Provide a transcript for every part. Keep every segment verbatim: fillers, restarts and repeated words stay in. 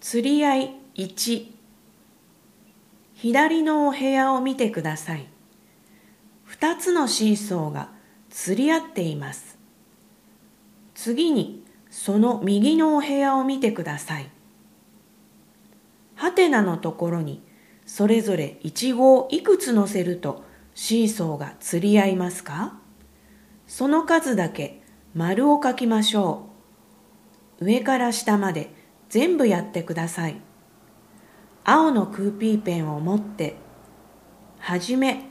釣り合いいち、左のお部屋を見てください。二つのシーソーが釣り合っています。次にその右のお部屋を見てください。ハテナのところにそれぞれイチゴをいくつ乗せるとシーソーが釣り合いますか？その数だけ丸を書きましょう。上から下まで全部やってください。青のクーピーペンを持って、はじめ。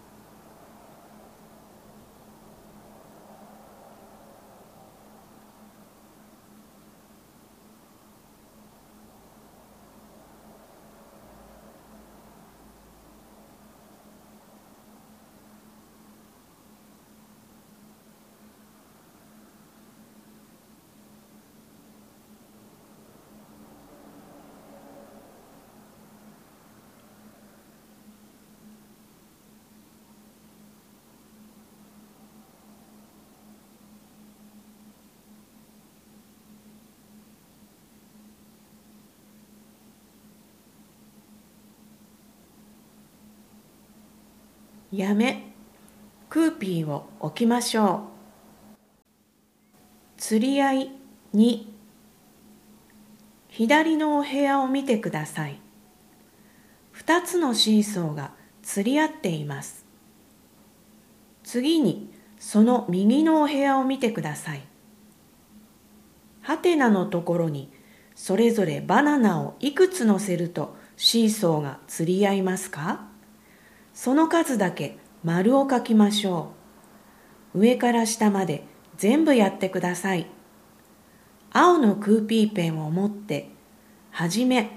やめ、クーピーを置きましょう。釣り合いに、左のお部屋を見てください。二つのシーソーが釣り合っています。次にその右のお部屋を見てください。ハテナのところにそれぞれバナナをいくつ乗せるとシーソーが釣り合いますか？その数だけ丸を書きましょう。上から下まで全部やってください。青のクーピーペンを持って、はじめ。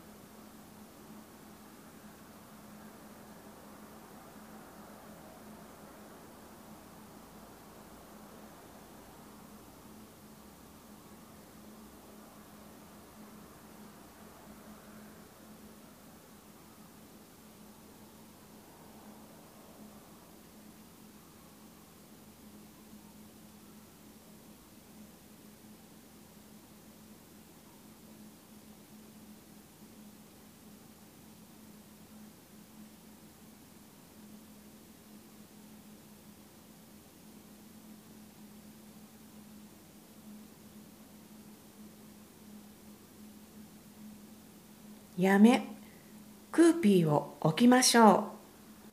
やめ、クーピーを置きましょう。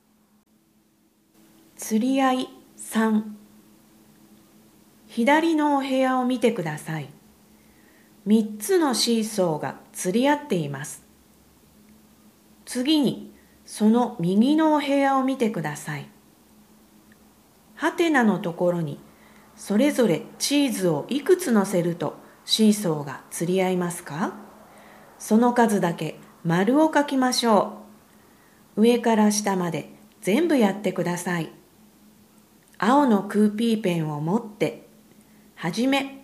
釣り合いさん、左のお部屋を見てください。三つのシーソーが釣り合っています。次にその右のお部屋を見てください。ハテナのところにそれぞれチーズをいくつ乗せるとシーソーが釣り合いますか？その数だけ丸を書きましょう。上から下まで全部やってください。青のクーピーペンを持って、はじめ。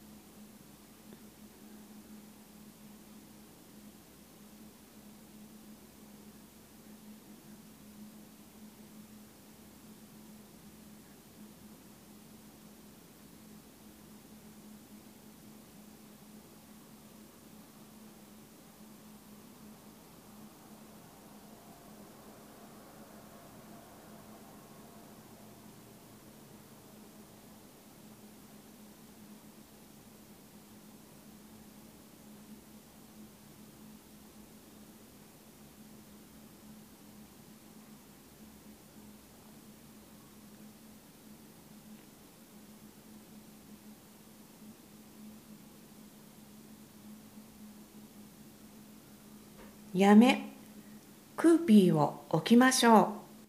やめ、クーピーを置きましょう。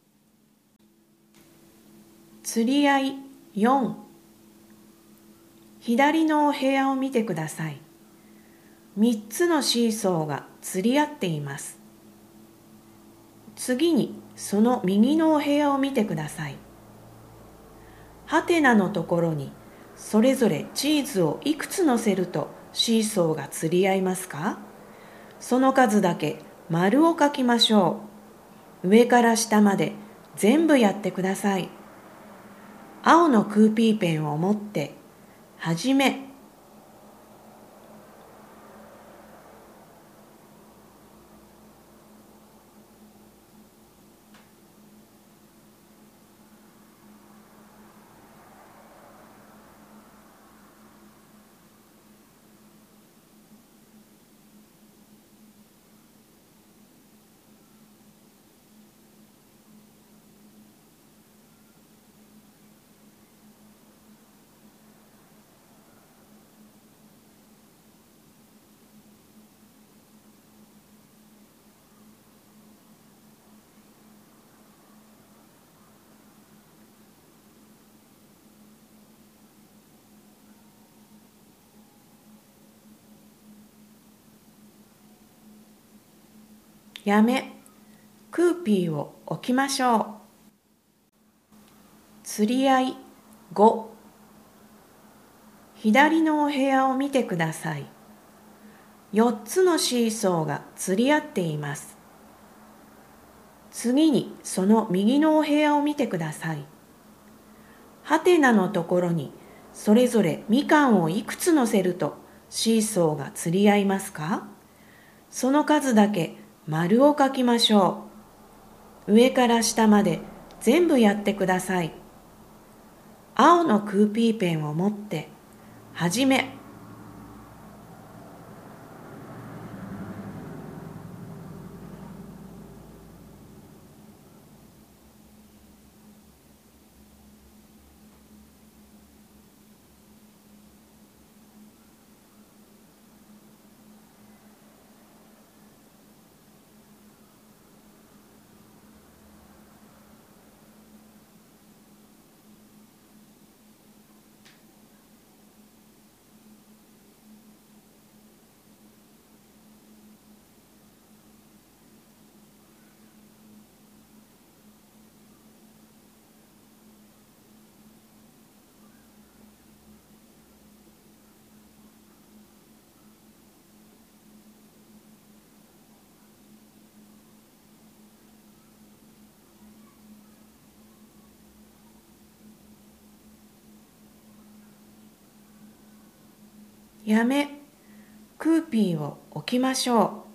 釣り合いよん、左のお部屋を見てください。三つのシーソーが釣り合っています。次にその右のお部屋を見てください。ハテナのところにそれぞれチーズをいくつ乗せるとシーソーが釣り合いますか？その数だけ丸を書きましょう。上から下まで全部やってください。青のクーピーペンを持って、はじめ。 やめ、クーピーを置きましょう。釣り合いご。左のお部屋を見てください。よっつのシーソーが釣り合っています。次にその右のお部屋を見てください。ハテナのところにそれぞれみかんをいくつ乗せるとシーソーが釣り合いますか？その数だけ丸を書きましょう。上から下まで全部やってください。青のクーピーペンを持ってはじめ。やめ、クーピーを置きましょう。